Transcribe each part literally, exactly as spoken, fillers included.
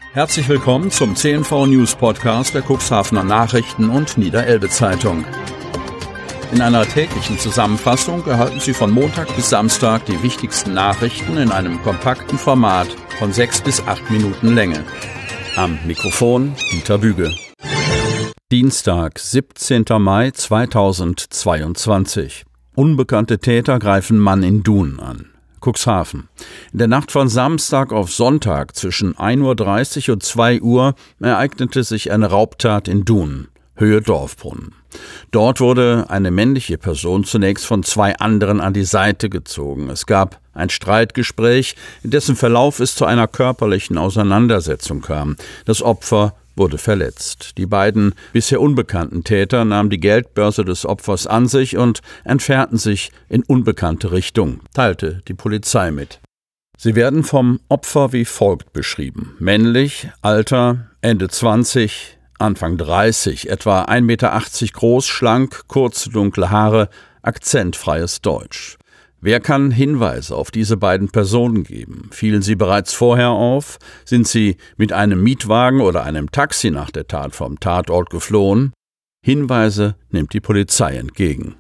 Herzlich willkommen zum C N V News Podcast der Cuxhavener Nachrichten und Niederelbe Zeitung. In einer täglichen Zusammenfassung erhalten Sie von Montag bis Samstag die wichtigsten Nachrichten in einem kompakten Format von sechs bis acht Minuten Länge. Am Mikrofon Dieter Büge. Dienstag, siebzehnter Mai zweitausendzweiundzwanzig. Unbekannte Täter greifen Mann in Dun an. Cuxhaven. In der Nacht von Samstag auf Sonntag zwischen ein Uhr dreißig und zwei Uhr ereignete sich eine Raubtat in Dun, Höhe Dorfbrunnen. Dort wurde eine männliche Person zunächst von zwei anderen an die Seite gezogen. Es gab ein Streitgespräch, in dessen Verlauf es zu einer körperlichen Auseinandersetzung kam. Das Opfer wurde verletzt. Die beiden bisher unbekannten Täter nahmen die Geldbörse des Opfers an sich und entfernten sich in unbekannte Richtung, teilte die Polizei mit. Sie werden vom Opfer wie folgt beschrieben: männlich, Alter Ende zwanzig, Anfang dreißig, etwa ein Meter achtzig groß, schlank, kurze dunkle Haare, akzentfreies Deutsch. Wer kann Hinweise auf diese beiden Personen geben? Fielen sie bereits vorher auf? Sind sie mit einem Mietwagen oder einem Taxi nach der Tat vom Tatort geflohen? Hinweise nimmt die Polizei entgegen.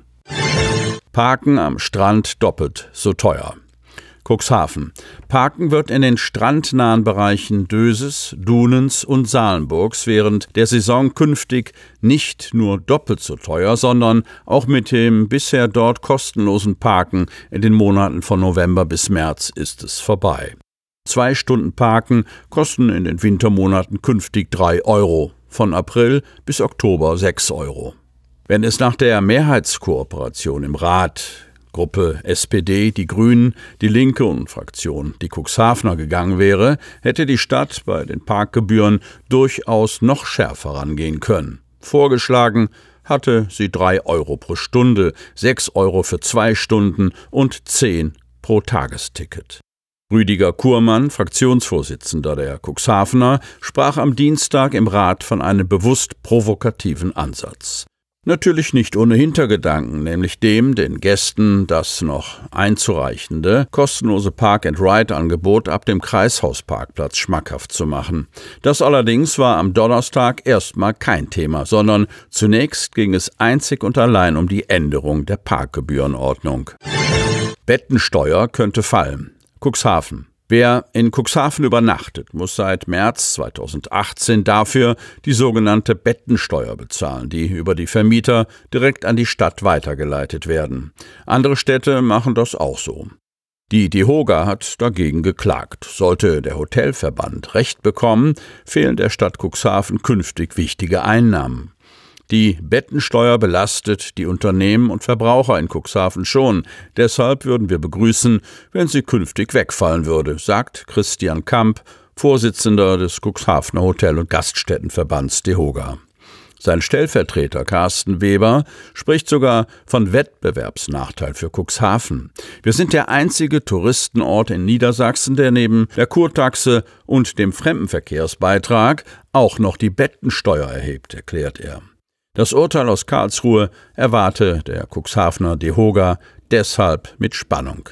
Parken am Strand doppelt so teuer. Cuxhaven. Parken wird in den strandnahen Bereichen Döses, Dunens und Salenburgs während der Saison künftig nicht nur doppelt so teuer, sondern auch mit dem bisher dort kostenlosen Parken in den Monaten von November bis März ist es vorbei. Zwei Stunden Parken kosten in den Wintermonaten künftig drei Euro, von April bis Oktober sechs Euro. Wenn es nach der Mehrheitskooperation im Rat Gruppe S P D, die Grünen, die Linke und Fraktion die Cuxhavener gegangen wäre, hätte die Stadt bei den Parkgebühren durchaus noch schärfer rangehen können. Vorgeschlagen hatte sie drei Euro pro Stunde, sechs Euro für zwei Stunden und zehn pro Tagesticket. Rüdiger Kurmann, Fraktionsvorsitzender der Cuxhavener, sprach am Dienstag im Rat von einem bewusst provokativen Ansatz. Natürlich nicht ohne Hintergedanken, nämlich dem, den Gästen das noch einzureichende kostenlose Park-and-Ride-Angebot ab dem Kreishausparkplatz schmackhaft zu machen. Das allerdings war am Donnerstag erstmal kein Thema, sondern zunächst ging es einzig und allein um die Änderung der Parkgebührenordnung. Bettensteuer könnte fallen. Cuxhaven. Wer in Cuxhaven übernachtet, muss seit März zweitausendachtzehn dafür die sogenannte Bettensteuer bezahlen, die über die Vermieter direkt an die Stadt weitergeleitet werden. Andere Städte machen das auch so. Die DEHOGA hat dagegen geklagt. Sollte der Hotelverband Recht bekommen, fehlen der Stadt Cuxhaven künftig wichtige Einnahmen. Die Bettensteuer belastet die Unternehmen und Verbraucher in Cuxhaven schon. Deshalb würden wir begrüßen, wenn sie künftig wegfallen würde, sagt Christian Kamp, Vorsitzender des Cuxhavener Hotel- und Gaststättenverbands DEHOGA. Sein Stellvertreter Carsten Weber spricht sogar von Wettbewerbsnachteil für Cuxhaven. Wir sind der einzige Touristenort in Niedersachsen, der neben der Kurtaxe und dem Fremdenverkehrsbeitrag auch noch die Bettensteuer erhebt, erklärt er. Das Urteil aus Karlsruhe erwarte der Cuxhavener DEHOGA deshalb mit Spannung.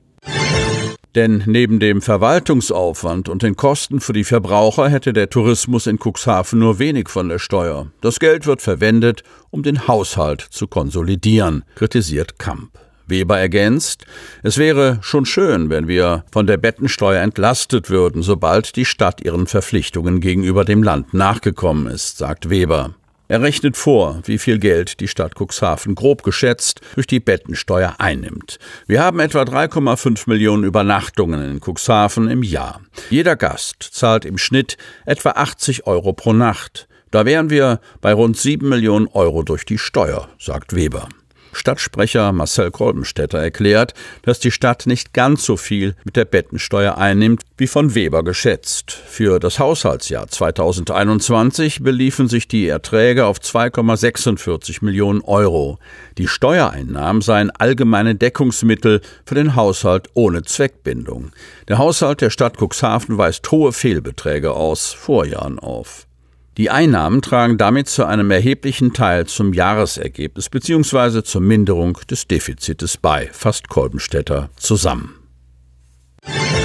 Denn neben dem Verwaltungsaufwand und den Kosten für die Verbraucher hätte der Tourismus in Cuxhaven nur wenig von der Steuer. Das Geld wird verwendet, um den Haushalt zu konsolidieren, kritisiert Kamp. Weber ergänzt, es wäre schon schön, wenn wir von der Bettensteuer entlastet würden, sobald die Stadt ihren Verpflichtungen gegenüber dem Land nachgekommen ist, sagt Weber. Er rechnet vor, wie viel Geld die Stadt Cuxhaven grob geschätzt durch die Bettensteuer einnimmt. Wir haben etwa drei Komma fünf Millionen Übernachtungen in Cuxhaven im Jahr. Jeder Gast zahlt im Schnitt etwa achtzig Euro pro Nacht. Da wären wir bei rund sieben Millionen Euro durch die Steuer, sagt Weber. Stadtsprecher Marcel Kolbenstädter erklärt, dass die Stadt nicht ganz so viel mit der Bettensteuer einnimmt, wie von Weber geschätzt. Für das Haushaltsjahr zweitausendeinundzwanzig beliefen sich die Erträge auf zwei Komma sechsundvierzig Millionen Euro. Die Steuereinnahmen seien allgemeine Deckungsmittel für den Haushalt ohne Zweckbindung. Der Haushalt der Stadt Cuxhaven weist hohe Fehlbeträge aus Vorjahren auf. Die Einnahmen tragen damit zu einem erheblichen Teil zum Jahresergebnis bzw. zur Minderung des Defizites bei, fasst Kolbenstädter zusammen.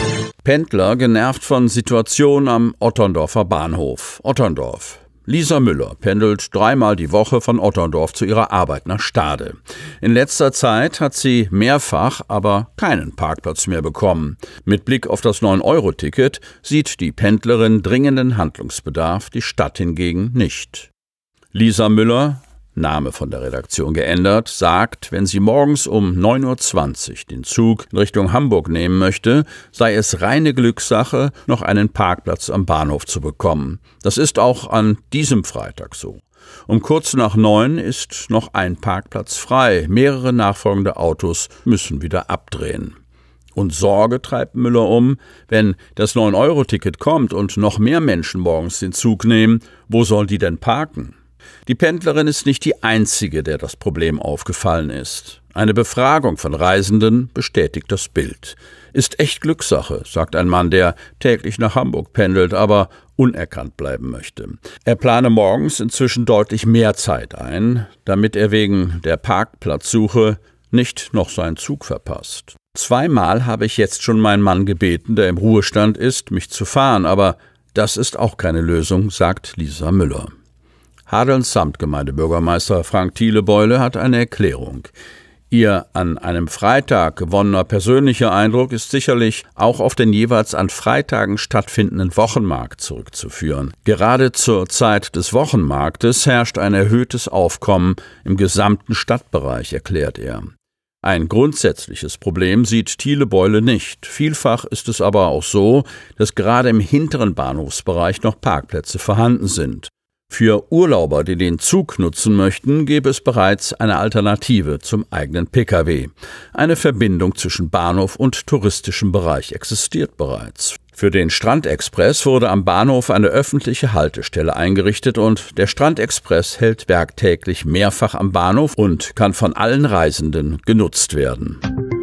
Pendler genervt von Situation am Otterndorfer Bahnhof. Otterndorf. Lisa Müller pendelt dreimal die Woche von Otterndorf zu ihrer Arbeit nach Stade. In letzter Zeit hat sie mehrfach aber keinen Parkplatz mehr bekommen. Mit Blick auf das neun Euro Ticket sieht die Pendlerin dringenden Handlungsbedarf, die Stadt hingegen nicht. Lisa Müller, Name von der Redaktion geändert, sagt, wenn sie morgens um neun Uhr zwanzig den Zug in Richtung Hamburg nehmen möchte, sei es reine Glückssache, noch einen Parkplatz am Bahnhof zu bekommen. Das ist auch an diesem Freitag so. Um kurz nach neun ist noch ein Parkplatz frei. Mehrere nachfolgende Autos müssen wieder abdrehen. Und Sorge treibt Müller um, wenn das neun Euro Ticket kommt und noch mehr Menschen morgens den Zug nehmen, wo soll die denn parken? Die Pendlerin ist nicht die einzige, der das Problem aufgefallen ist. Eine Befragung von Reisenden bestätigt das Bild. Ist echt Glückssache, sagt ein Mann, der täglich nach Hamburg pendelt, aber unerkannt bleiben möchte. Er plane morgens inzwischen deutlich mehr Zeit ein, damit er wegen der Parkplatzsuche nicht noch seinen Zug verpasst. Zweimal habe ich jetzt schon meinen Mann gebeten, der im Ruhestand ist, mich zu fahren, aber das ist auch keine Lösung, sagt Lisa Müller. Hadelns Samtgemeindebürgermeister Frank Thielebeule hat eine Erklärung. Ihr an einem Freitag gewonnener persönlicher Eindruck ist sicherlich auch auf den jeweils an Freitagen stattfindenden Wochenmarkt zurückzuführen. Gerade zur Zeit des Wochenmarktes herrscht ein erhöhtes Aufkommen im gesamten Stadtbereich, erklärt er. Ein grundsätzliches Problem sieht Thielebeule nicht. Vielfach ist es aber auch so, dass gerade im hinteren Bahnhofsbereich noch Parkplätze vorhanden sind. Für Urlauber, die den Zug nutzen möchten, gäbe es bereits eine Alternative zum eigenen Pkw. Eine Verbindung zwischen Bahnhof und touristischem Bereich existiert bereits. Für den Strandexpress wurde am Bahnhof eine öffentliche Haltestelle eingerichtet und der Strandexpress hält werktäglich mehrfach am Bahnhof und kann von allen Reisenden genutzt werden.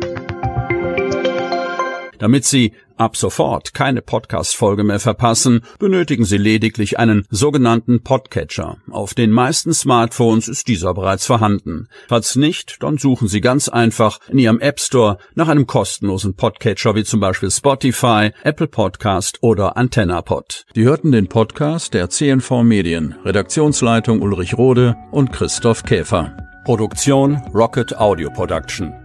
Damit Sie ab sofort keine Podcast-Folge mehr verpassen, benötigen Sie lediglich einen sogenannten Podcatcher. Auf den meisten Smartphones ist dieser bereits vorhanden. Falls nicht, dann suchen Sie ganz einfach in Ihrem App Store nach einem kostenlosen Podcatcher wie zum Beispiel Spotify, Apple Podcast oder AntennaPod. Sie hörten den Podcast der C N V Medien, Redaktionsleitung Ulrich Rode und Christoph Käfer. Produktion Rocket Audio Production.